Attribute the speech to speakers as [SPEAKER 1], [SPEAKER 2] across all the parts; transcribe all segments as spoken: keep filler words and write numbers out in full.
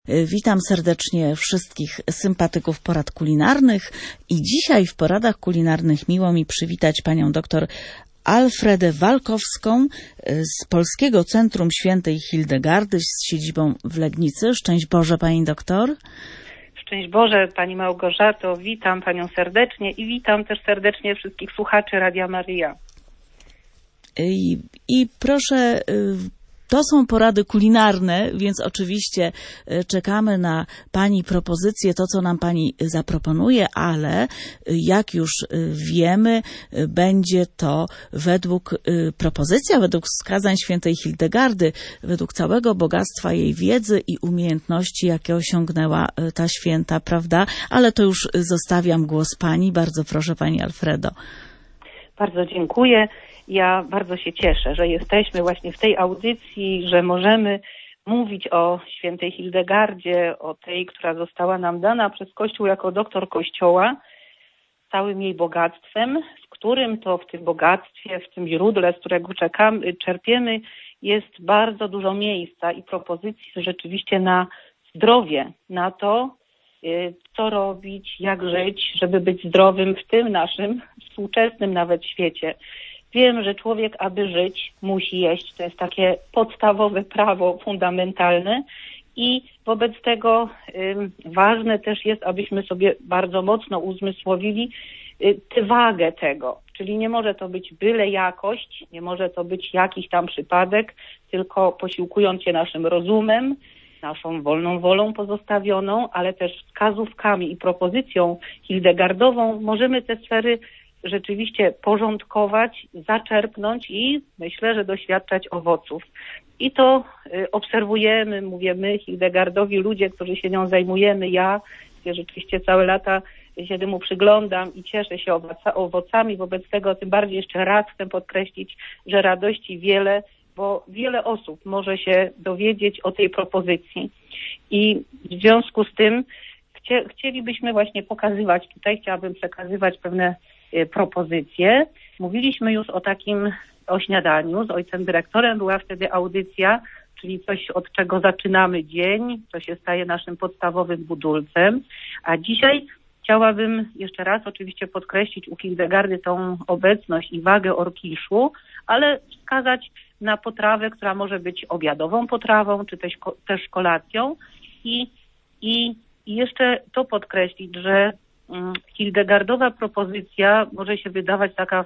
[SPEAKER 1] Witam serdecznie wszystkich sympatyków porad kulinarnych i dzisiaj w poradach kulinarnych miło mi przywitać panią doktor Alfredę Walkowską z Polskiego Centrum Świętej Hildegardy z siedzibą w Legnicy. Szczęść Boże, pani doktor.
[SPEAKER 2] Szczęść Boże, pani Małgorzato. Witam panią serdecznie i witam też serdecznie wszystkich słuchaczy Radia Maryja.
[SPEAKER 1] I, i proszę... To są porady kulinarne, więc oczywiście czekamy na pani propozycje, to co nam pani zaproponuje, ale jak już wiemy, będzie to według propozycja, według wskazań świętej Hildegardy, według całego bogactwa jej wiedzy i umiejętności, jakie osiągnęła ta święta, prawda? Ale to już zostawiam głos pani. Bardzo proszę, pani Alfredo.
[SPEAKER 2] Bardzo dziękuję. Ja bardzo się cieszę, że jesteśmy właśnie w tej audycji, że możemy mówić o świętej Hildegardzie, o tej, która została nam dana przez Kościół jako doktor Kościoła, całym jej bogactwem, w którym to w tym bogactwie, w tym źródle, z którego czekamy, czerpiemy, jest bardzo dużo miejsca i propozycji rzeczywiście na zdrowie, na to, co robić, jak żyć, żeby być zdrowym w tym naszym współczesnym nawet świecie. Wiem, że człowiek, aby żyć, musi jeść. To jest takie podstawowe prawo fundamentalne i wobec tego y, ważne też jest, abyśmy sobie bardzo mocno uzmysłowili y, tę wagę tego. Czyli nie może to być byle jakość, nie może to być jakiś tam przypadek, tylko posiłkując się naszym rozumem, naszą wolną wolą pozostawioną, ale też wskazówkami i propozycją hildegardową możemy te sfery rzeczywiście porządkować, zaczerpnąć i myślę, że doświadczać owoców. I to y, obserwujemy, mówię my, Hildegardowi, ludzie, którzy się nią zajmujemy, ja, ja rzeczywiście całe lata się temu przyglądam i cieszę się owoca, owocami. Wobec tego tym bardziej jeszcze raz chcę podkreślić, że radości wiele, bo wiele osób może się dowiedzieć o tej propozycji. I w związku z tym chcie, chcielibyśmy właśnie pokazywać, tutaj chciałabym przekazywać pewne propozycje. Mówiliśmy już o takim, o śniadaniu z ojcem dyrektorem, była wtedy audycja, czyli coś, od czego zaczynamy dzień, co się staje naszym podstawowym budulcem, a dzisiaj chciałabym jeszcze raz oczywiście podkreślić u Hildegardy tą obecność i wagę orkiszu, ale wskazać na potrawę, która może być obiadową potrawą, czy też, też kolacją i, i, i jeszcze to podkreślić, że Hildegardowa propozycja może się wydawać taka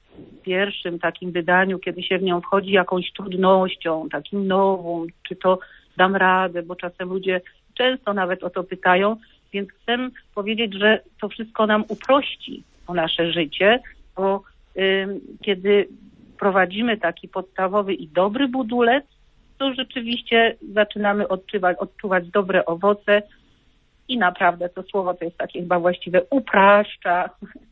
[SPEAKER 2] w pierwszym takim wydaniu, kiedy się w nią wchodzi jakąś trudnością, takim nową, czy to dam radę, bo czasem ludzie często nawet o to pytają, więc chcę powiedzieć, że to wszystko nam uprości o nasze życie, bo y, kiedy prowadzimy taki podstawowy i dobry budulec, to rzeczywiście zaczynamy odczuwać, odczuwać dobre owoce, i naprawdę to słowo to jest takie chyba właściwe, upraszcza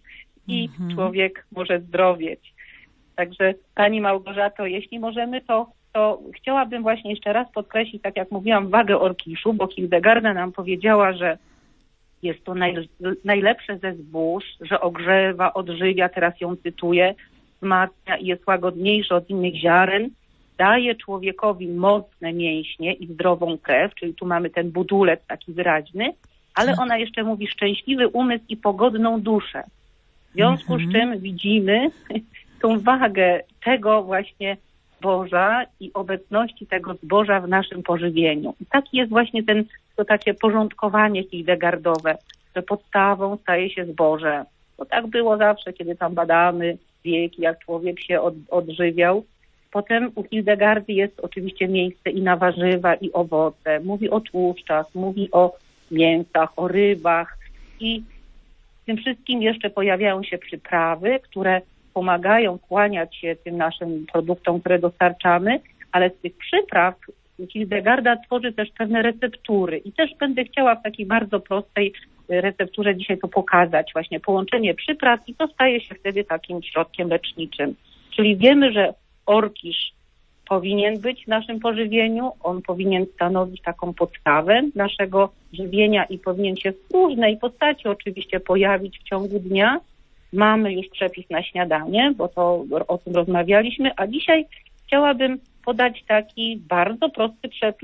[SPEAKER 2] i mm-hmm. człowiek może zdrowieć. Także pani Małgorzato, jeśli możemy, to, to chciałabym właśnie jeszcze raz podkreślić, tak jak mówiłam, wagę orkiszu, bo Hildegarda nam powiedziała, że jest to naj, najlepsze ze zbóż, że ogrzewa, odżywia, teraz ją cytuję, wzmacnia i jest łagodniejsze od innych ziaren, daje człowiekowi mocne mięśnie i zdrową krew, czyli tu mamy ten budulec taki wyraźny, ale ona jeszcze mówi szczęśliwy umysł i pogodną duszę. W związku mm-hmm. z czym widzimy tą wagę tego właśnie zboża i obecności tego zboża w naszym pożywieniu. I taki jest właśnie ten, to takie porządkowanie hildegardowe, że podstawą staje się zboże. Bo tak było zawsze, kiedy tam badamy wieki, jak człowiek się od, odżywiał. Potem u Hildegardy jest oczywiście miejsce i na warzywa, i owoce. Mówi o tłuszczach, mówi o mięsach, o rybach i w tym wszystkim jeszcze pojawiają się przyprawy, które pomagają kłaniać się tym naszym produktom, które dostarczamy, ale z tych przypraw Hildegarda tworzy też pewne receptury i też będę chciała w takiej bardzo prostej recepturze dzisiaj to pokazać, właśnie połączenie przypraw i to staje się wtedy takim środkiem leczniczym. Czyli wiemy, że orkisz powinien być w naszym pożywieniu, on powinien stanowić taką podstawę naszego żywienia i powinien się w różnej postaci oczywiście pojawić w ciągu dnia. Mamy już przepis na śniadanie, bo to o tym rozmawialiśmy, a dzisiaj chciałabym podać taki bardzo prosty przepis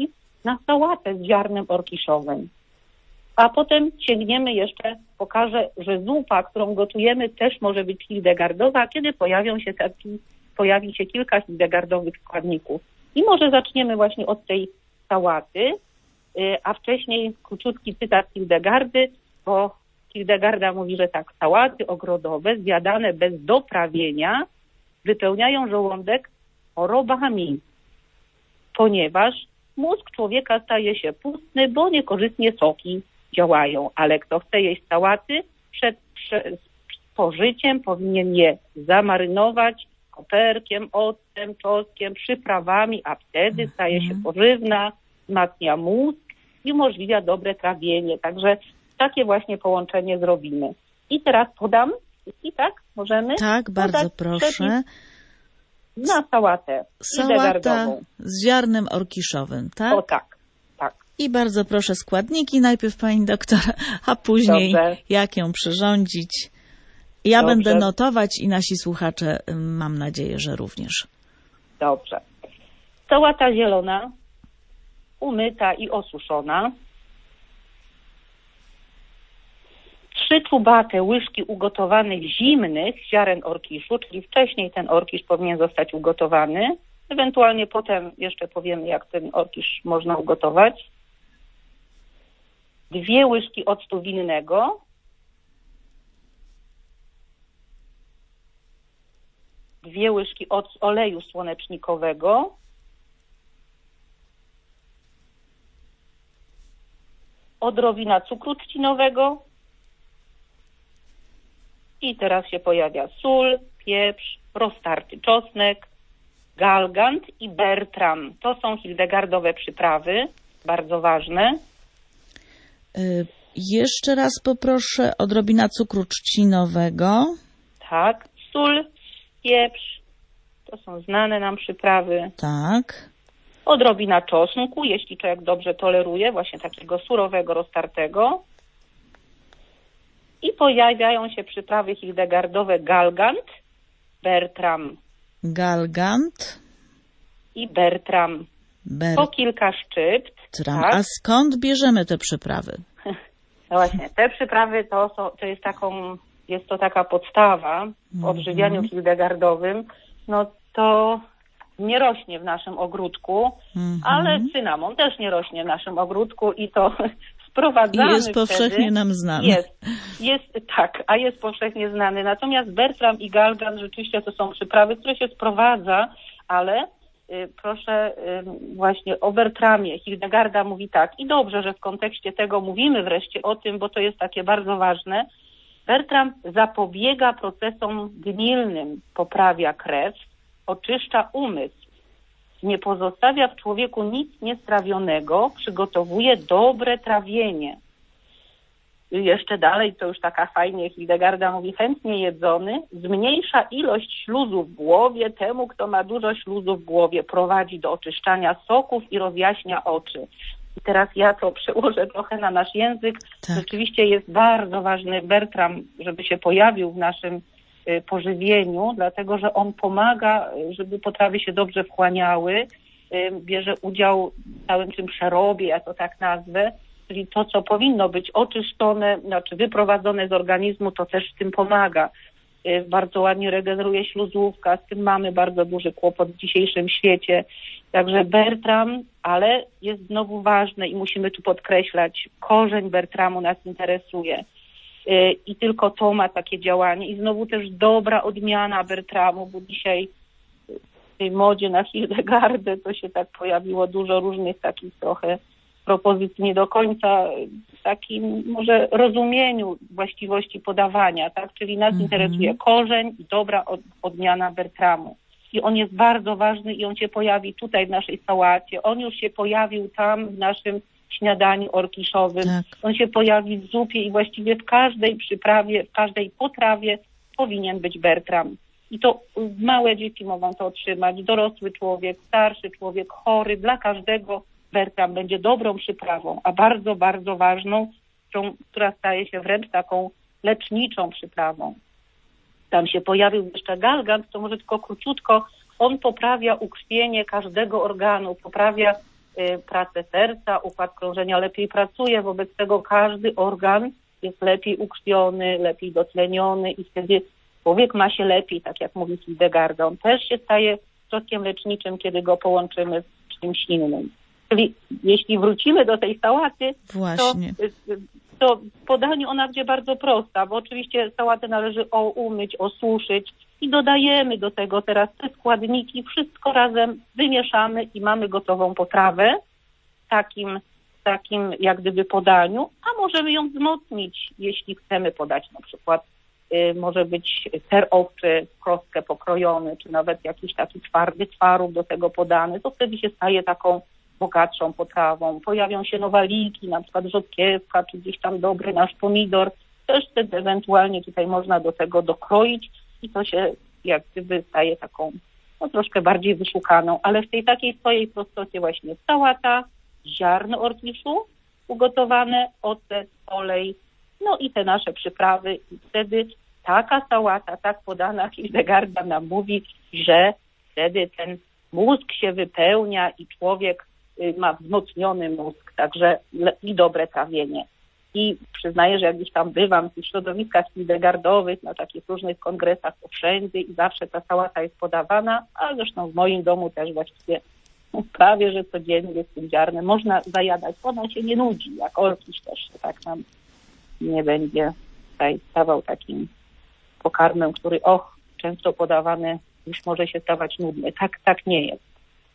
[SPEAKER 2] na sałatę z ziarnem orkiszowym. A potem sięgniemy jeszcze, pokażę, że zupa, którą gotujemy, też może być hildegardowa, kiedy pojawią się taki, pojawi się kilka hildegardowych składników. I może zaczniemy właśnie od tej sałaty, a wcześniej króciutki cytat Hildegardy, bo Hildegarda mówi, że tak, sałaty ogrodowe zjadane bez doprawienia wypełniają żołądek chorobami, ponieważ mózg człowieka staje się pustny, bo niekorzystnie soki działają. Ale kto chce jeść sałaty, przed, przed spożyciem powinien je zamarynować koperkiem, octem, czosnkiem, przyprawami, a wtedy staje się pożywna, wzmacnia mózg i umożliwia dobre trawienie. Także takie właśnie połączenie zrobimy. I teraz podam, i tak możemy?
[SPEAKER 1] Tak, bardzo proszę.
[SPEAKER 2] Na sałatę
[SPEAKER 1] Sałata z ziarnem orkiszowym, tak?
[SPEAKER 2] O tak, tak.
[SPEAKER 1] I bardzo proszę składniki, najpierw pani doktor, a później
[SPEAKER 2] Dobrze.
[SPEAKER 1] jak ją przyrządzić. Ja
[SPEAKER 2] Dobrze.
[SPEAKER 1] będę notować i nasi słuchacze, mam nadzieję, że również.
[SPEAKER 2] Dobrze. Sałata zielona, umyta i osuszona. Trzy czubate łyżki ugotowanych zimnych ziaren orkiszu, czyli wcześniej ten orkisz powinien zostać ugotowany. Ewentualnie potem jeszcze powiemy, jak ten orkisz można ugotować. Dwie łyżki octu winnego. Dwie łyżki oleju słonecznikowego. Odrobina cukru trzcinowego. I teraz się pojawia sól, pieprz, roztarty czosnek, galgant i bertram. To są hildegardowe przyprawy, bardzo ważne.
[SPEAKER 1] Y, jeszcze raz poproszę, odrobina cukru trzcinowego.
[SPEAKER 2] Tak, sól, pieprz, to są znane nam przyprawy.
[SPEAKER 1] Tak.
[SPEAKER 2] Odrobina czosnku, jeśli człowiek dobrze toleruje, właśnie takiego surowego, roztartego. I pojawiają się przyprawy hildegardowe galgant, bertram.
[SPEAKER 1] Galgant.
[SPEAKER 2] I bertram.
[SPEAKER 1] Ber...
[SPEAKER 2] Po kilka szczypt.
[SPEAKER 1] Tak.
[SPEAKER 2] Tak?
[SPEAKER 1] A skąd bierzemy te przyprawy?
[SPEAKER 2] No właśnie, te przyprawy to, są, to jest taką, jest to taka podstawa w odżywianiu mm-hmm. hildegardowym. No to nie rośnie w naszym ogródku, mm-hmm. ale cynamon też nie rośnie w naszym ogródku i to sprowadzamy.
[SPEAKER 1] I jest powszechnie
[SPEAKER 2] wtedy.
[SPEAKER 1] nam znany.
[SPEAKER 2] Jest, jest, tak, a jest powszechnie znany. Natomiast bertram i galgant rzeczywiście to są przyprawy, które się sprowadza, ale y, proszę y, właśnie o bertramie. Hildegarda mówi tak, i dobrze, że w kontekście tego mówimy wreszcie o tym, bo to jest takie bardzo ważne. Bertram zapobiega procesom gnilnym, poprawia krew, oczyszcza umysł, nie pozostawia w człowieku nic niestrawionego, przygotowuje dobre trawienie. I jeszcze dalej, to już taka fajnie Hildegarda mówi, chętnie jedzony, zmniejsza ilość śluzu w głowie temu, kto ma dużo śluzu w głowie, prowadzi do oczyszczania soków i rozjaśnia oczy. I teraz ja to przełożę trochę na nasz język. Tak. Rzeczywiście jest bardzo ważny bertram, żeby się pojawił w naszym y, pożywieniu, dlatego że on pomaga, żeby potrawy się dobrze wchłaniały, y, bierze udział w całym tym przerobie, ja to tak nazwę, czyli to, co powinno być oczyszczone, znaczy wyprowadzone z organizmu, to też w tym pomaga. Y, bardzo ładnie regeneruje śluzówka, z tym mamy bardzo duży kłopot w dzisiejszym świecie. Także bertram, ale jest znowu ważne i musimy tu podkreślać, korzeń bertramu nas interesuje yy, i tylko to ma takie działanie. I znowu też dobra odmiana bertramu, bo dzisiaj w tej modzie na Hildegardę to się tak pojawiło dużo różnych takich trochę propozycji nie do końca w takim może rozumieniu właściwości podawania, tak? Czyli nas mm-hmm. interesuje korzeń i dobra od, odmiana bertramu. I on jest bardzo ważny i on się pojawi tutaj w naszej sałacie. On już się pojawił tam w naszym śniadaniu orkiszowym. Tak. On się pojawi w zupie i właściwie w każdej przyprawie, w każdej potrawie powinien być bertram. I to małe dzieci mogą to otrzymać, dorosły człowiek, starszy człowiek, chory. Dla każdego bertram będzie dobrą przyprawą, a bardzo, bardzo ważną, która staje się wręcz taką leczniczą przyprawą. Tam się pojawił jeszcze galgant, to może tylko króciutko, on poprawia ukrwienie każdego organu, poprawia pracę serca, układ krążenia lepiej pracuje, wobec tego każdy organ jest lepiej ukrwiony, lepiej dotleniony i wtedy człowiek ma się lepiej, tak jak mówi Hildegard. On też się staje środkiem leczniczym, kiedy go połączymy z czymś innym. Czyli jeśli wrócimy do tej sałaty,
[SPEAKER 1] Właśnie.
[SPEAKER 2] to, to w podaniu ona będzie bardzo prosta, bo oczywiście sałatę należy o, umyć, osuszyć i dodajemy do tego teraz te składniki, wszystko razem wymieszamy i mamy gotową potrawę w takim, takim jak gdyby podaniu, a możemy ją wzmocnić, jeśli chcemy podać na przykład y, może być ser owczy, kostkę pokrojony, czy nawet jakiś taki twardy twaróg do tego podany, to wtedy się staje taką bogatszą potrawą. Pojawią się nowaliki, na przykład rzodkiewka, czy gdzieś tam dobry nasz pomidor. Też wtedy ewentualnie tutaj można do tego dokroić i to się jak gdyby staje taką no, troszkę bardziej wyszukaną, ale w tej takiej swojej prostocie właśnie sałata, ziarno orkiszu ugotowane, ocet, olej, no i te nasze przyprawy i wtedy taka sałata, tak podana, Hildegarda nam mówi, że wtedy ten mózg się wypełnia i człowiek ma wzmocniony mózg, także i dobre trawienie. I przyznaję, że jak gdzieś tam bywam w środowiskach hildegardowych, na takich różnych kongresach, to wszędzie i zawsze ta sałata jest podawana, a zresztą w moim domu też właściwie no, prawie, że codziennie z tym ziarnem można zajadać. Ona się nie nudzi, jak orkisz też się tak nam nie będzie tutaj stawał takim pokarmem, który och, często podawany już może się stawać nudny. Tak, tak nie jest.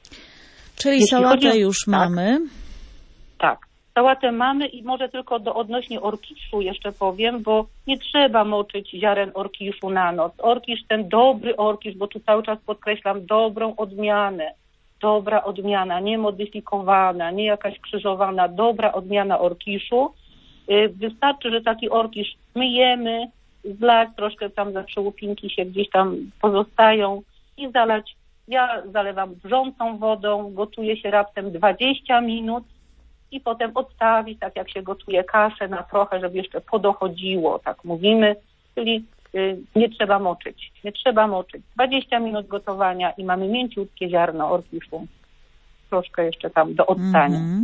[SPEAKER 1] Czyli
[SPEAKER 2] Jeśli
[SPEAKER 1] sałatę
[SPEAKER 2] o...
[SPEAKER 1] już tak, mamy.
[SPEAKER 2] Tak. Sałatę mamy i może tylko do odnośnie orkiszu jeszcze powiem, bo nie trzeba moczyć ziaren orkiszu na noc. Orkisz, ten dobry orkisz, bo tu cały czas podkreślam dobrą odmianę, dobra odmiana, nie modyfikowana, nie jakaś krzyżowana, dobra odmiana orkiszu. Wystarczy, że taki orkisz myjemy, zlać, troszkę tam zawsze łupinki się gdzieś tam pozostają i zalać. Ja zalewam wrzącą wodą, gotuje się raptem dwadzieścia minut i potem odstawić, tak jak się gotuje kaszę na trochę, żeby jeszcze podochodziło, tak mówimy, czyli y, nie trzeba moczyć, nie trzeba moczyć. dwadzieścia minut gotowania i mamy mięciutkie ziarno orkiszu, troszkę jeszcze tam do odstania. Mm-hmm.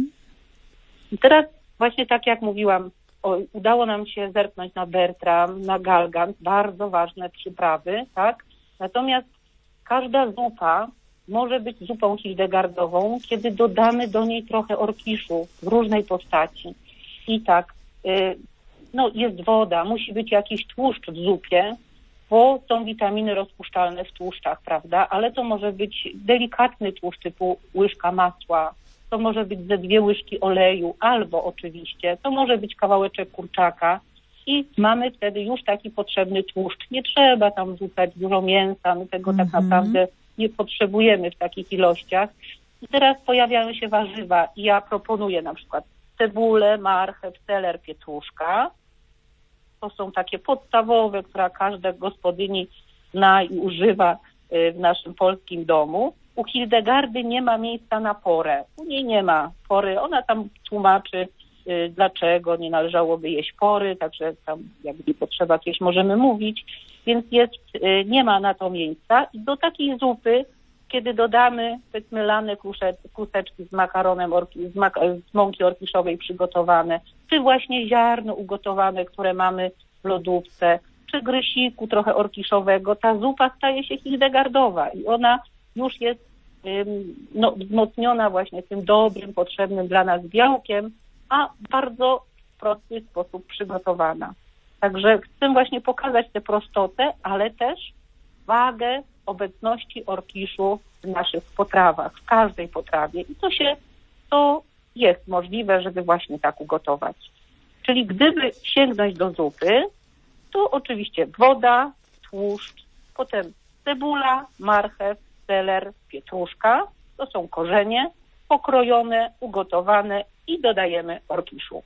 [SPEAKER 2] I teraz właśnie tak jak mówiłam, o, udało nam się zerknąć na Bertram, na galgant, bardzo ważne przyprawy, tak? Natomiast każda zupa może być zupą hildegardową, kiedy dodamy do niej trochę orkiszu w różnej postaci. I tak, y, no jest woda, musi być jakiś tłuszcz w zupie, bo są witaminy rozpuszczalne w tłuszczach, prawda? Ale to może być delikatny tłuszcz typu łyżka masła, to może być ze dwie łyżki oleju, albo oczywiście, to może być kawałeczek kurczaka i mamy wtedy już taki potrzebny tłuszcz. Nie trzeba tam wrzucać dużo mięsa, my tego mm-hmm. tak naprawdę nie potrzebujemy w takich ilościach. I teraz pojawiają się warzywa i ja proponuję na przykład cebulę, marchew, seler, pietruszka. To są takie podstawowe, które każda gospodyni zna i używa w naszym polskim domu. U Hildegardy nie ma miejsca na porę. U niej nie ma pory. Ona tam tłumaczy, dlaczego nie należałoby jeść pory, także tam jakby potrzeba jakieś możemy mówić, więc jest, nie ma na to miejsca. I do takiej zupy, kiedy dodamy powiedzmy lane kluseczki z makaronem, orki, z, mak- z mąki orkiszowej przygotowane, czy właśnie ziarno ugotowane, które mamy w lodówce, czy grysiku trochę orkiszowego, ta zupa staje się hildegardowa i ona już jest ym, no, wzmocniona właśnie tym dobrym, potrzebnym dla nas białkiem, a bardzo w prosty sposób przygotowana. Także chcę właśnie pokazać tę prostotę, ale też wagę obecności orkiszu w naszych potrawach, w każdej potrawie. I to się, to jest możliwe, żeby właśnie tak ugotować. Czyli gdyby sięgnąć do zupy, to oczywiście woda, tłuszcz, potem cebula, marchew, seler, pietruszka, to są korzenie, pokrojone, ugotowane i dodajemy orkiszu.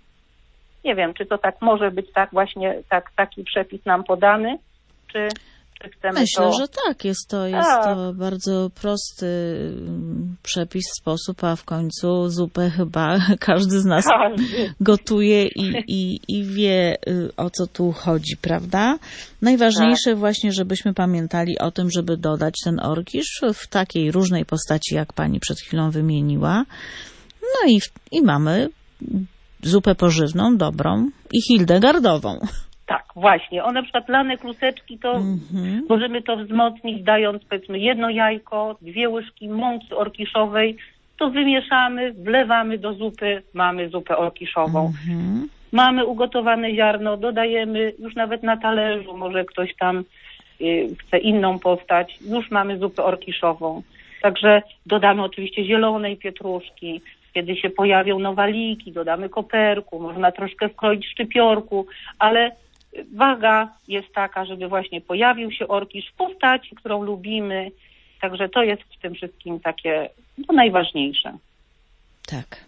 [SPEAKER 2] Nie wiem, czy to tak może być tak właśnie, tak, taki przepis nam podany, czy... czy chcemy
[SPEAKER 1] Myślę,
[SPEAKER 2] to...
[SPEAKER 1] że tak. Jest to, jest
[SPEAKER 2] Tak.
[SPEAKER 1] to bardzo prosty mm, przepis, sposób, a w końcu zupę chyba każdy z nas
[SPEAKER 2] Każdy.
[SPEAKER 1] gotuje i, i, i wie, y, o co tu chodzi, prawda? Najważniejsze
[SPEAKER 2] Tak.
[SPEAKER 1] właśnie, żebyśmy pamiętali o tym, żeby dodać ten orkisz w takiej różnej postaci, jak pani przed chwilą wymieniła. No i, i mamy zupę pożywną, dobrą i hildegardową.
[SPEAKER 2] Tak, właśnie. O, na przykład lane kluseczki, to
[SPEAKER 1] Mhm.
[SPEAKER 2] możemy to wzmocnić, dając powiedzmy jedno jajko, dwie łyżki mąki orkiszowej, to wymieszamy, wlewamy do zupy, mamy zupę orkiszową.
[SPEAKER 1] Mhm.
[SPEAKER 2] Mamy ugotowane ziarno, dodajemy już nawet na talerzu, może ktoś tam y, chce inną postać, już mamy zupę orkiszową. Także dodamy oczywiście zielonej pietruszki, kiedy się pojawią nowaliki, dodamy koperku, można troszkę wkroić szczypiorku, ale waga jest taka, żeby właśnie pojawił się orkisz w postaci, którą lubimy. Także to jest w tym wszystkim takie no, najważniejsze.
[SPEAKER 1] Tak.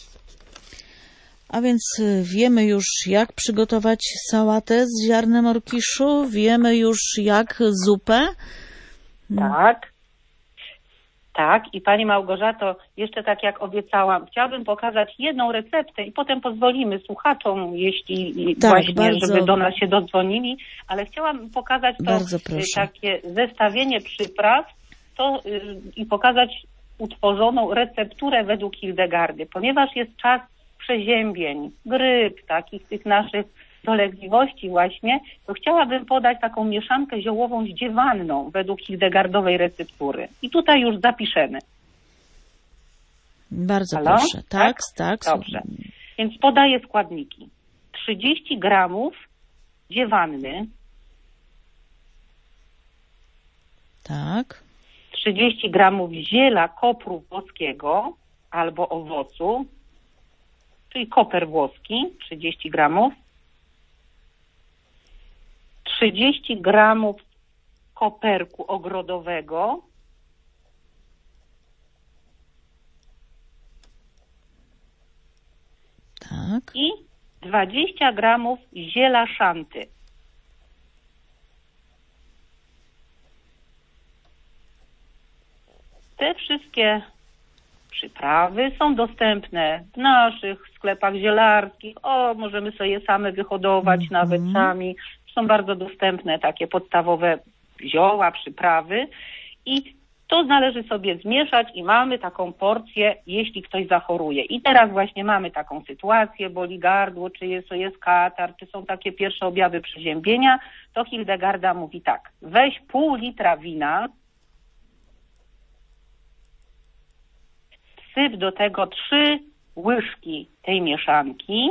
[SPEAKER 1] A więc y, wiemy już, jak przygotować sałatę z ziarnem orkiszu, wiemy już, jak zupę.
[SPEAKER 2] Tak. Tak, i Pani Małgorzato, jeszcze tak jak obiecałam, chciałabym pokazać jedną receptę i potem pozwolimy słuchaczom, jeśli
[SPEAKER 1] Tak,
[SPEAKER 2] właśnie,
[SPEAKER 1] bardzo.
[SPEAKER 2] żeby do nas się dodzwonili, ale chciałam pokazać to
[SPEAKER 1] Bardzo
[SPEAKER 2] y,
[SPEAKER 1] proszę.
[SPEAKER 2] takie zestawienie przypraw to, y, i pokazać utworzoną recepturę według Hildegardy, ponieważ jest czas przeziębień, gryp, takich tych naszych dolegliwości właśnie, to chciałabym podać taką mieszankę ziołową zdziewanną według Hildegardowej receptury. I tutaj już zapiszemy.
[SPEAKER 1] Bardzo
[SPEAKER 2] Halo?
[SPEAKER 1] proszę. Tak,
[SPEAKER 2] Tak?
[SPEAKER 1] tak.
[SPEAKER 2] Dobrze. Więc podaję składniki. trzydzieści gramów dziewanny,
[SPEAKER 1] Tak.
[SPEAKER 2] trzydzieści gramów ziela kopru włoskiego albo owocu, czyli koper włoski, trzydzieści gramów, trzydzieści gramów koperku ogrodowego,
[SPEAKER 1] Tak.
[SPEAKER 2] i dwadzieścia gramów ziela szanty. Te wszystkie przyprawy są dostępne w naszych sklepach zielarskich. O, możemy sobie je same wyhodować,
[SPEAKER 1] Mhm.
[SPEAKER 2] nawet sami. Są bardzo dostępne takie podstawowe zioła, przyprawy i to należy sobie zmieszać i mamy taką porcję, jeśli ktoś zachoruje. I teraz właśnie mamy taką sytuację, boli gardło, czy jest, to jest katar, czy są takie pierwsze objawy przeziębienia, to Hildegarda mówi tak, weź pół litra wina, wsyp do tego trzy łyżki tej mieszanki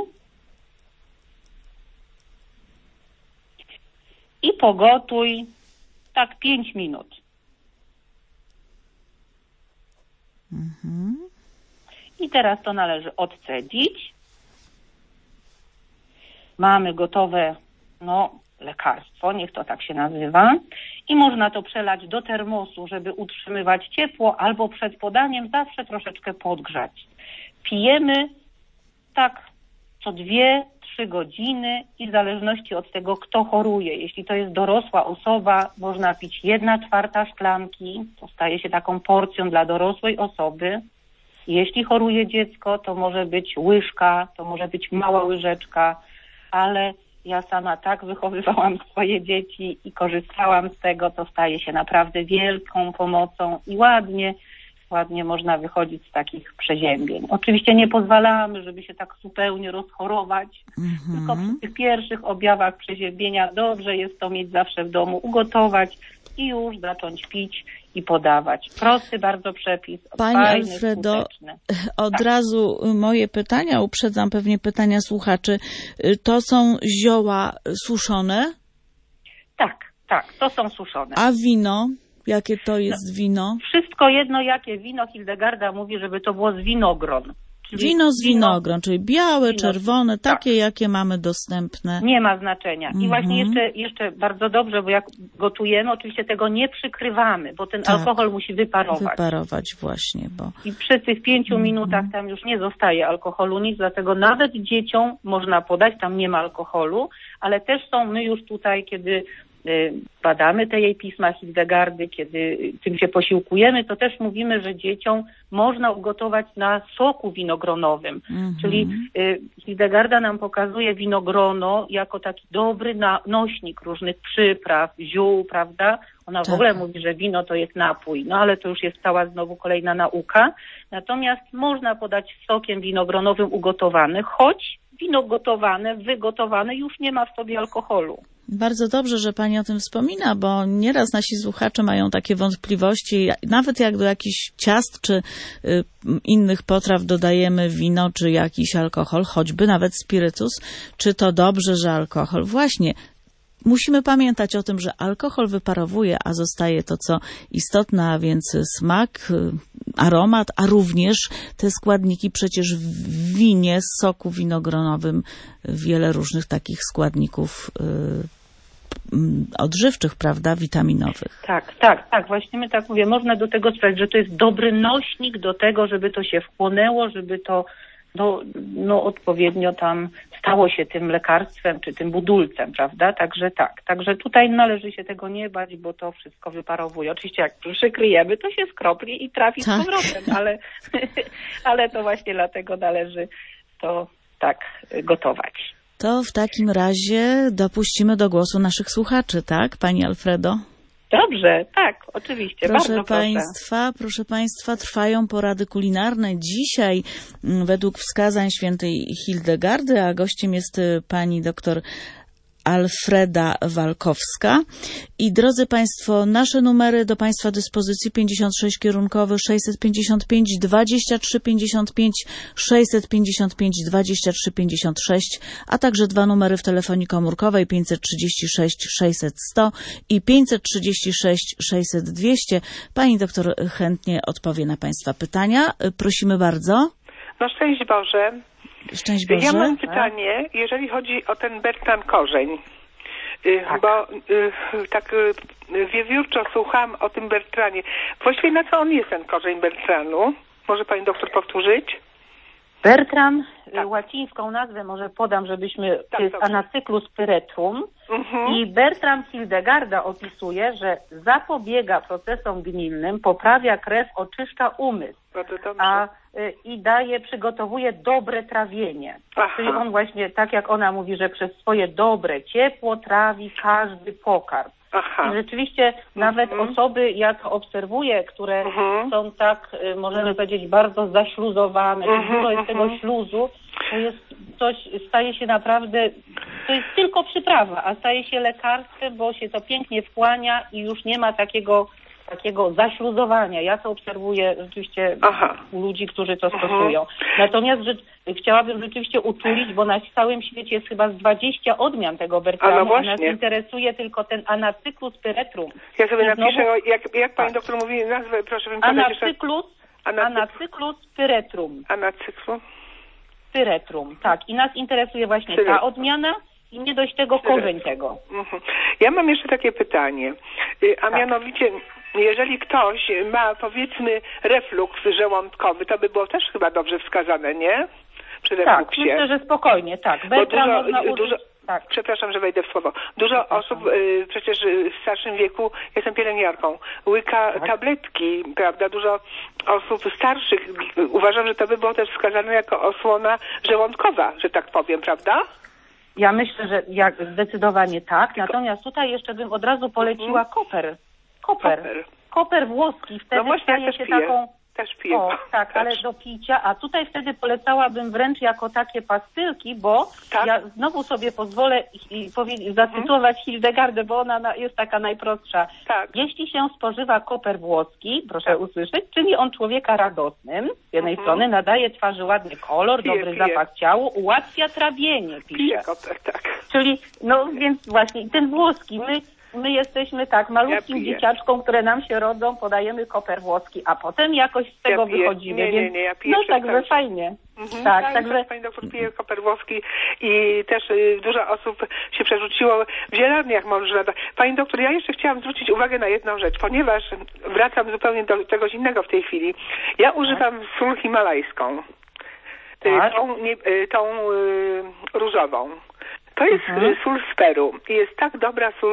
[SPEAKER 2] i pogotuj tak pięć minut.
[SPEAKER 1] Mhm.
[SPEAKER 2] I teraz to należy odcedzić. Mamy gotowe, no, lekarstwo, niech to tak się nazywa. I można to przelać do termosu, żeby utrzymywać ciepło, albo przed podaniem zawsze troszeczkę podgrzać. Pijemy tak co dwie, trzy godziny i w zależności od tego, kto choruje. Jeśli to jest dorosła osoba, można pić jedna czwarta szklanki, to staje się taką porcją dla dorosłej osoby. Jeśli choruje dziecko, to może być łyżka, to może być mała łyżeczka, ale ja sama tak wychowywałam swoje dzieci i korzystałam z tego, to staje się naprawdę wielką pomocą i ładnie, ładnie można wychodzić z takich przeziębień. Oczywiście nie pozwalamy, żeby się tak zupełnie rozchorować,
[SPEAKER 1] Mhm.
[SPEAKER 2] tylko przy tych pierwszych objawach przeziębienia dobrze jest to mieć zawsze w domu, ugotować i już zacząć pić i podawać. Prosty bardzo przepis,
[SPEAKER 1] Pani
[SPEAKER 2] fajny,
[SPEAKER 1] Alfredo,
[SPEAKER 2] skuteczny.
[SPEAKER 1] od
[SPEAKER 2] Tak.
[SPEAKER 1] razu moje pytania, uprzedzam pewnie pytania słuchaczy. To są zioła suszone,
[SPEAKER 2] Tak, tak, to są suszone.
[SPEAKER 1] a wino? Jakie to jest wino?
[SPEAKER 2] Wszystko jedno, jakie wino, Hildegarda mówi, żeby to było z winogron. Czyli
[SPEAKER 1] Wino z winogron, czyli białe,
[SPEAKER 2] wino,
[SPEAKER 1] czerwone,
[SPEAKER 2] tak.
[SPEAKER 1] takie jakie mamy dostępne.
[SPEAKER 2] Nie ma znaczenia. I
[SPEAKER 1] Mhm.
[SPEAKER 2] właśnie jeszcze, jeszcze bardzo dobrze, bo jak gotujemy, oczywiście tego nie przykrywamy, bo ten
[SPEAKER 1] Tak.
[SPEAKER 2] alkohol musi wyparować.
[SPEAKER 1] Wyparować właśnie, bo
[SPEAKER 2] I przy tych pięciu
[SPEAKER 1] Mhm.
[SPEAKER 2] minutach tam już nie zostaje alkoholu nic, dlatego nawet dzieciom można podać, tam nie ma alkoholu, ale też są, my już tutaj, kiedy badamy te jej pisma Hildegardy, kiedy tym się posiłkujemy, to też mówimy, że dzieciom można ugotować na soku winogronowym. Mm-hmm. Czyli Hildegarda nam pokazuje winogrono jako taki dobry nośnik różnych przypraw, ziół, prawda? Ona w tak. ogóle mówi, że wino to jest napój, no ale to już jest cała znowu kolejna nauka. Natomiast można podać sokiem winogronowym ugotowany, choć wino gotowane, wygotowane już nie ma w sobie alkoholu.
[SPEAKER 1] Bardzo dobrze, że Pani o tym wspomina, bo nieraz nasi słuchacze mają takie wątpliwości, nawet jak do jakichś ciast czy y, innych potraw dodajemy wino czy jakiś alkohol, choćby nawet spirytus, czy to dobrze, że alkohol? Właśnie. Musimy pamiętać o tym, że alkohol wyparowuje, a zostaje to, co istotne, a więc smak, aromat, a również te składniki przecież w winie, soku winogronowym, wiele różnych takich składników yy, odżywczych, prawda, witaminowych.
[SPEAKER 2] Tak, tak, tak, właśnie my tak mówię, można do tego sprawdzić, że to jest dobry nośnik do tego, żeby to się wchłonęło, żeby to No, no odpowiednio tam stało się tym lekarstwem, czy tym budulcem, prawda? Także tak. Także tutaj należy się tego nie bać, bo to wszystko wyparowuje. Oczywiście jak przykryjemy, to się skropli i trafi tak. z powrotem, ale, ale to właśnie dlatego należy to tak gotować.
[SPEAKER 1] To w takim razie dopuścimy do głosu naszych słuchaczy, tak, Pani Alfredo?
[SPEAKER 2] Dobrze, tak, oczywiście.
[SPEAKER 1] Proszę
[SPEAKER 2] bardzo
[SPEAKER 1] Państwa, proszę. proszę Państwa, trwają porady kulinarne. Dzisiaj według wskazań świętej Hildegardy, a gościem jest pani doktor Alfreda Walkowska. I drodzy Państwo, nasze numery do Państwa dyspozycji pięćdziesiąt sześć kierunkowy sześćset pięćdziesiąt pięć dwadzieścia trzy pięćdziesiąt pięć, sześćset pięćdziesiąt pięć dwadzieścia trzy pięćdziesiąt sześć, a także dwa numery w telefonii komórkowej pięćset trzydzieści sześć sześćset sto i pięćset trzydzieści sześć sześćset dwieście. Pani doktor chętnie odpowie na Państwa pytania. Prosimy bardzo.
[SPEAKER 3] No szczęść Boże.
[SPEAKER 1] Szczęść Boże.
[SPEAKER 3] Ja mam pytanie, jeżeli chodzi o ten Bertran korzeń, tak. bo tak wiewiórczo słucham o tym Bertranie. Właściwie na co on jest, ten korzeń Bertranu? Może pani doktor powtórzyć?
[SPEAKER 2] Bertran, tak. łacińską nazwę może podam, żebyśmy, tak, to jest Anacyclus pyretrum. Mhm. I Bertram Hildegarda opisuje, że zapobiega procesom gnilnym, poprawia krew, oczyszcza umysł, a y, i daje, przygotowuje dobre trawienie. Aha. Czyli on właśnie, tak jak ona mówi, że przez swoje dobre ciepło trawi każdy pokarm. Aha. I rzeczywiście mhm. nawet osoby, ja to obserwuję, które mhm. są tak, y, możemy powiedzieć, bardzo zaśluzowane, mhm. dużo jest tego śluzu, to jest coś, staje się naprawdę, to jest tylko przyprawa, a staje się lekarstwem, bo się to pięknie wchłania i już nie ma takiego takiego zaśluzowania. Ja to obserwuję rzeczywiście Aha. u ludzi, którzy to stosują. Aha. Natomiast że, chciałabym rzeczywiście uczulić, bo na całym świecie jest chyba z dwadzieścia odmian tego Bertranu, a, no nas interesuje tylko ten Anacyclus pyretrum.
[SPEAKER 3] Ja sobie I napiszę, znowu... jak, jak pani doktor mówi nazwę, proszę bym
[SPEAKER 2] Anacyclus, Anacyclus pyretrum.
[SPEAKER 3] Anacyclus
[SPEAKER 2] pyretrum, tak. I nas interesuje właśnie Pyretrum. ta odmiana i nie dość tego korzeń tego.
[SPEAKER 3] Mhm. Ja mam jeszcze takie pytanie, a tak. mianowicie, jeżeli ktoś ma, powiedzmy, refluks żołądkowy, to by było też chyba dobrze wskazane, nie? Przy refluksie.
[SPEAKER 2] Tak, myślę, że spokojnie, tak.
[SPEAKER 3] Bo dużo, dużo, tak. Przepraszam, że wejdę w słowo. Dużo osób, y, przecież w starszym wieku, jestem pielęgniarką, łyka tak. tabletki, prawda? Dużo osób starszych, uważam, że to by było też wskazane jako osłona żołądkowa, że tak powiem, prawda?
[SPEAKER 2] Ja myślę, że jak zdecydowanie tak. Natomiast tutaj jeszcze bym od razu poleciła mhm. koper. Koper. Koper. Koper włoski. Wtedy
[SPEAKER 3] no
[SPEAKER 2] staje się piję. taką...
[SPEAKER 3] Też piję.
[SPEAKER 2] O, tak, też. ale do picia. A tutaj wtedy polecałabym wręcz jako takie pastylki, bo tak? ja znowu sobie pozwolę i, i zacytować hmm. Hildegardę, bo ona na, jest taka najprostsza. Tak. Jeśli się spożywa koper włoski, proszę tak. usłyszeć, czyni on człowieka radosnym. Z jednej hmm. strony nadaje twarzy ładny kolor, piję, dobry piję. zapach ciału, ułatwia trawienie, pisze.
[SPEAKER 3] Piję koper, tak.
[SPEAKER 2] Czyli, no więc właśnie ten włoski, my My jesteśmy tak malutkim ja dzieciaczkom, które nam się rodzą, podajemy koper włoski, a potem jakoś z tego
[SPEAKER 3] ja
[SPEAKER 2] wychodzimy.
[SPEAKER 3] Nie, nie, nie, ja piję
[SPEAKER 2] No także fajnie.
[SPEAKER 3] Mhm, tak, tak, także... Pani doktor pije koper włoski i też y, dużo osób się przerzuciło w zielarniach można. Pani doktor, ja jeszcze chciałam zwrócić uwagę na jedną rzecz, ponieważ wracam zupełnie do czegoś innego w tej chwili. Ja używam tak. sól himalajską, tak. tą, nie, tą y, różową. To jest mhm. sól z Peru i jest tak dobra sól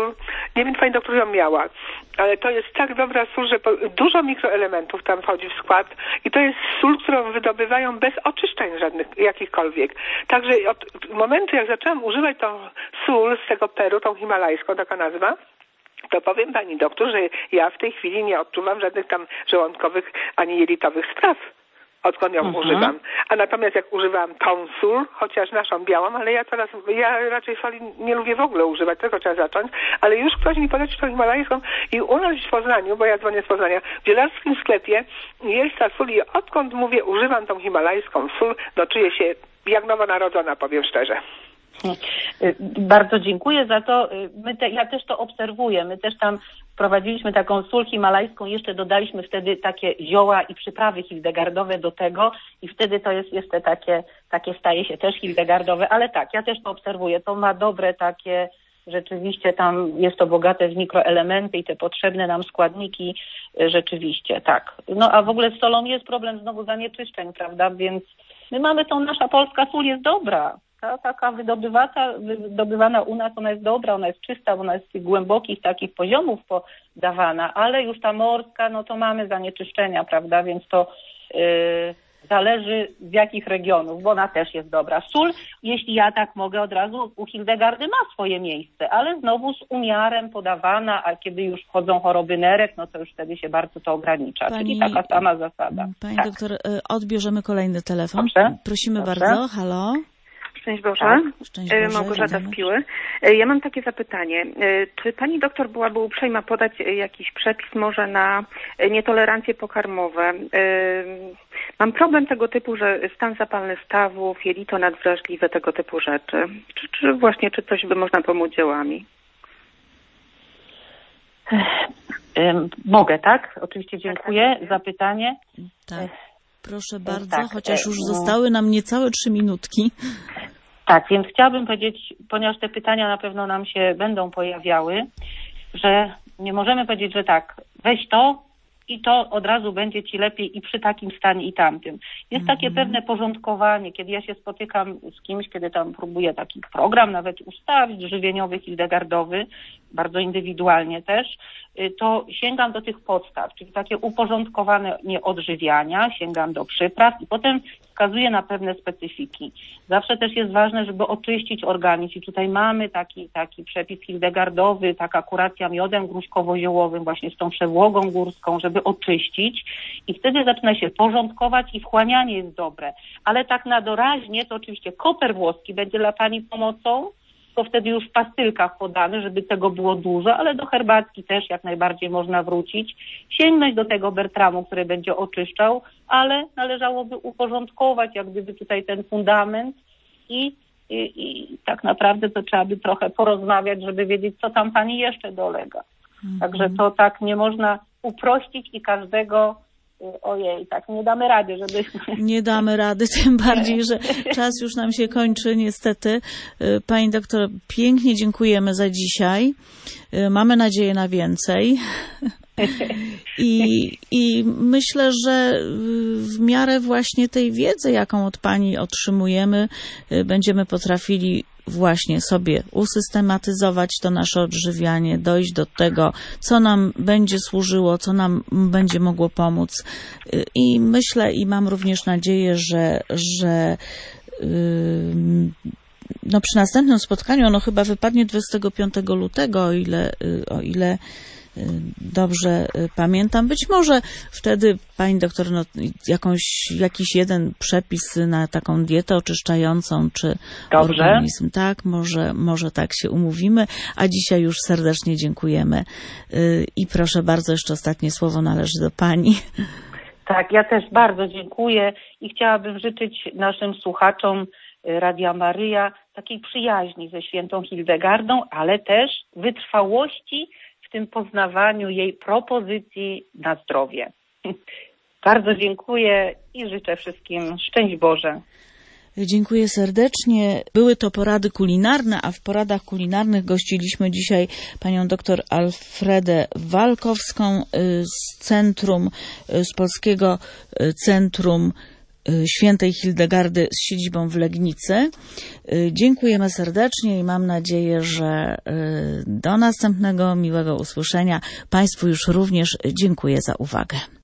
[SPEAKER 3] Nie wiem, pani doktor ją miała, ale to jest tak dobra sól, że po, dużo mikroelementów tam wchodzi w skład i to jest sól, którą wydobywają bez oczyszczeń żadnych, jakichkolwiek. Także od momentu, jak zaczęłam używać tą sól z tego Peru, tą himalajską, taka nazwa, to powiem pani doktor, że ja w tej chwili nie odczuwam żadnych tam żołądkowych ani jelitowych spraw, odkąd ją uh-huh. używam. A natomiast jak używam tą sól, chociaż naszą białą, ale ja teraz, ja raczej soli nie lubię w ogóle używać, tego trzeba zacząć, ale już ktoś mi polecił tą himalajską i u nas w Poznaniu, bo ja dzwonię z Poznania, w zielarskim sklepie jest ta sól i odkąd mówię, używam tą himalajską sól, no czuję się jak nowonarodzona, powiem szczerze.
[SPEAKER 2] Bardzo dziękuję za to. My te, ja też to obserwuję. My też tam wprowadziliśmy taką sól himalajską, jeszcze dodaliśmy wtedy takie zioła i przyprawy hildegardowe do tego i wtedy to jest jeszcze takie, takie staje się też hildegardowe, ale tak, ja też to obserwuję. To ma dobre takie, rzeczywiście tam jest to bogate w mikroelementy i te potrzebne nam składniki, rzeczywiście, tak. No a w ogóle z solą jest problem znowu zanieczyszczeń, prawda, więc my mamy tą, nasza polska sól jest dobra. Ta taka wydobywana, wydobywana u nas, ona jest dobra, ona jest czysta, ona jest z tych głębokich takich poziomów podawana, ale już ta morska, no to mamy zanieczyszczenia, prawda, więc to yy, zależy z jakich regionów, bo ona też jest dobra. Sól, jeśli ja tak mogę od razu, u Hildegardy ma swoje miejsce, ale znowu z umiarem podawana, a kiedy już wchodzą choroby nerek, no to już wtedy się bardzo to ogranicza, pani, czyli taka sama zasada.
[SPEAKER 1] Pani
[SPEAKER 2] tak.
[SPEAKER 1] doktor, odbierzemy kolejny telefon.
[SPEAKER 2] Dobrze.
[SPEAKER 1] Prosimy
[SPEAKER 2] Dobrze.
[SPEAKER 1] bardzo, halo.
[SPEAKER 4] Szczęść Boże.
[SPEAKER 1] Tak, szczęść Boże.
[SPEAKER 4] Małgorzata z Piły. Ja mam takie zapytanie. Czy pani doktor byłaby uprzejma podać jakiś przepis może na nietolerancje pokarmowe? Mam problem tego typu, że stan zapalny stawów, jelito nadwrażliwe, tego typu rzeczy. Czy, czy właśnie, czy coś by można pomóc działami?
[SPEAKER 2] Mogę, tak? Oczywiście dziękuję
[SPEAKER 4] tak,
[SPEAKER 2] za pytanie.
[SPEAKER 1] Tak. Proszę bardzo,
[SPEAKER 2] tak,
[SPEAKER 1] chociaż już
[SPEAKER 2] no.
[SPEAKER 1] zostały nam niecałe trzy minutki.
[SPEAKER 2] Tak, więc chciałabym powiedzieć, ponieważ te pytania na pewno nam się będą pojawiały, że nie możemy powiedzieć, że tak, weź to i to od razu będzie ci lepiej i przy takim stanie i tamtym. Jest takie
[SPEAKER 1] Mhm.
[SPEAKER 2] pewne porządkowanie, kiedy ja się spotykam z kimś, kiedy tam próbuję taki program nawet ustawić, żywieniowy, hildegardowy, bardzo indywidualnie też, to sięgam do tych podstaw, czyli takie uporządkowane odżywiania, sięgam do przypraw i potem wskazuję na pewne specyfiki. Zawsze też jest ważne, żeby oczyścić organizm i tutaj mamy taki, taki przepis hildegardowy, taka kuracja miodem gruszkowo-ziołowym, właśnie z tą przewłogą górską, żeby oczyścić i wtedy zaczyna się porządkować i wchłanianie jest dobre. Ale tak na doraźnie to oczywiście koper włoski będzie dla pani pomocą, to wtedy już w pastylkach podane, żeby tego było dużo, ale do herbatki też jak najbardziej można wrócić. Sięgnąć do tego Bertramu, który będzie oczyszczał, ale należałoby uporządkować jak gdyby tutaj ten fundament i, i, i tak naprawdę to trzeba by trochę porozmawiać, żeby wiedzieć, co tam pani jeszcze dolega. Mhm. Także to tak nie można uprościć i każdego ojej, tak nie damy rady, żeby...
[SPEAKER 1] Nie damy rady, tym bardziej, że czas już nam się kończy, niestety. Pani doktor, pięknie dziękujemy za dzisiaj. Mamy nadzieję na więcej. I, I myślę, że w miarę właśnie tej wiedzy, jaką od pani otrzymujemy, będziemy potrafili właśnie sobie usystematyzować to nasze odżywianie, dojść do tego, co nam będzie służyło, co nam będzie mogło pomóc. I myślę i mam również nadzieję, że, że no przy następnym spotkaniu, ono chyba wypadnie dwudziestego piątego lutego, o ile, o ile dobrze pamiętam. Być może wtedy pani doktor no, jakąś, jakiś jeden przepis na taką dietę oczyszczającą, czy
[SPEAKER 2] dobrze.
[SPEAKER 1] Organizm. Tak, może, może tak się umówimy. A dzisiaj już serdecznie dziękujemy. I proszę bardzo, jeszcze ostatnie słowo należy do pani.
[SPEAKER 2] Tak, ja też bardzo dziękuję i chciałabym życzyć naszym słuchaczom Radia Maryja takiej przyjaźni ze świętą Hildegardą, ale też wytrwałości w tym poznawaniu jej propozycji na zdrowie. Bardzo dziękuję i życzę wszystkim szczęść Boże.
[SPEAKER 1] Dziękuję serdecznie. Były to porady kulinarne, a w poradach kulinarnych gościliśmy dzisiaj panią doktor Alfredę Walkowską z Centrum, z Polskiego Centrum Świętej Hildegardy z siedzibą w Legnicy. Dziękujemy serdecznie i mam nadzieję, że do następnego miłego usłyszenia. Państwu już również dziękuję za uwagę.